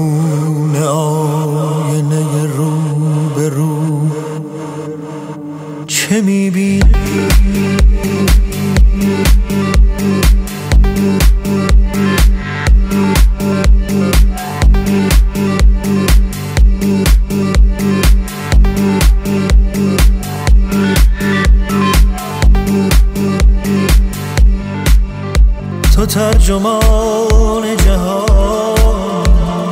درون آینه رو به رو چه میبینی؟ تو ترجمان جهان،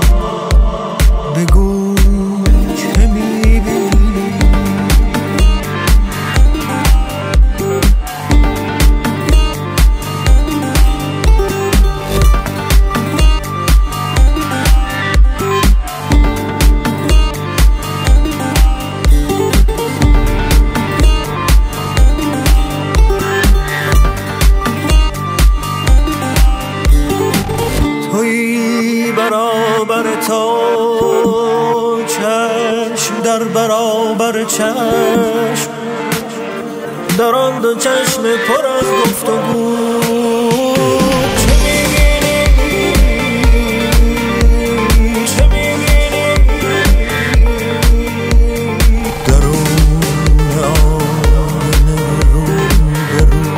بگو چه میبینی؟ تویی برابر تا چشم در برابر چشم، در آن دو چشم پر از گفتگو چه می‌بینی؟ چه می‌بینی؟ درون آینه رو به رو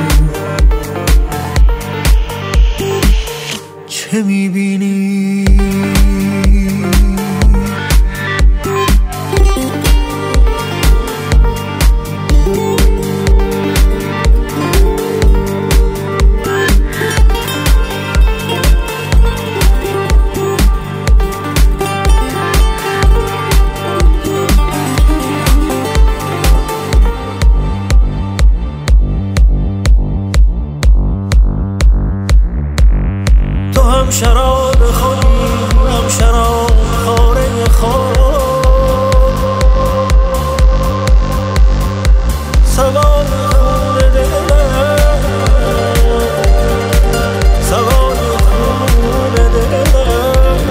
چه می‌بینی؟ تو هم شراب خودی، هم شراب خاره خود، سوار خون دلم، سوار خون دلم.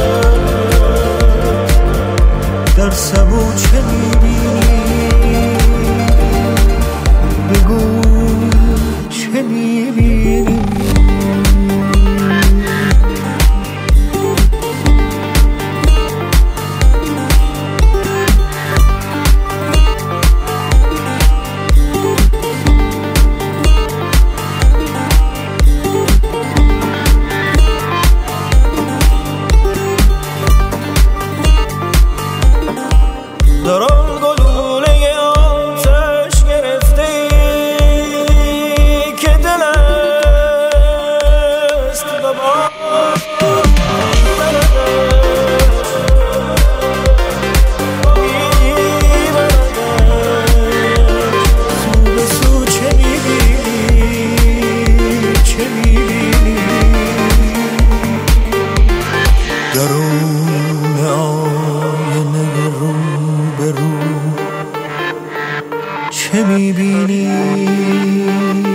در سبو چه میبینی؟ بگو چه میبینی؟ در آن گلوله آتش گرفته که دل است و سو به سو چه میبینی؟ چه میبینی؟ درون آینه رو به رو چه میبینی؟